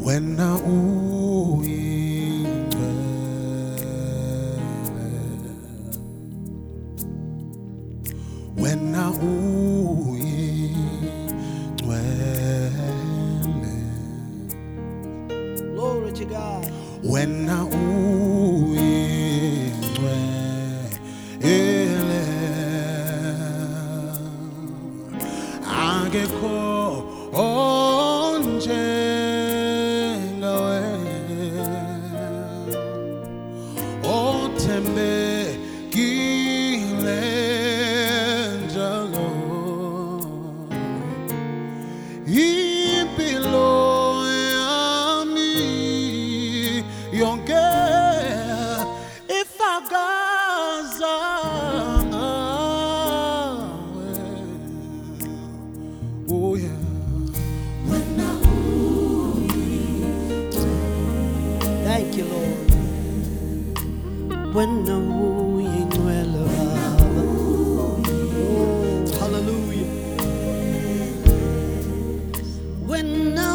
wena uyingcwele, wena uyingcwele, Glory to God. wena uyingcwele, akekho onjengawe, othembekile njalo, impilo yami yonke ifakaza ngawe. Oh yeah. Thank you, Lord. When uyingcwele Baba. Oh, hallelujah. When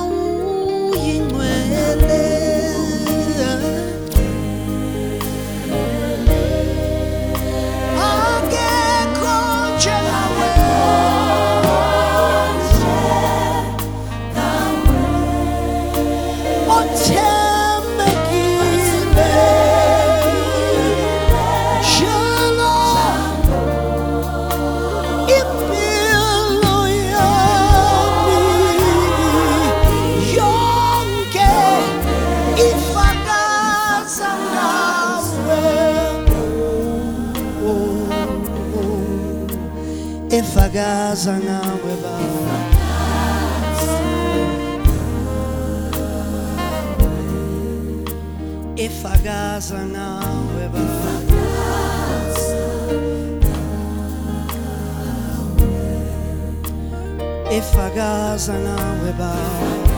uyingcwele, akekho njengawe. Ifakaza ngawe Baba, ifakaza ngawe Baba, ifakaza ngawe Baba.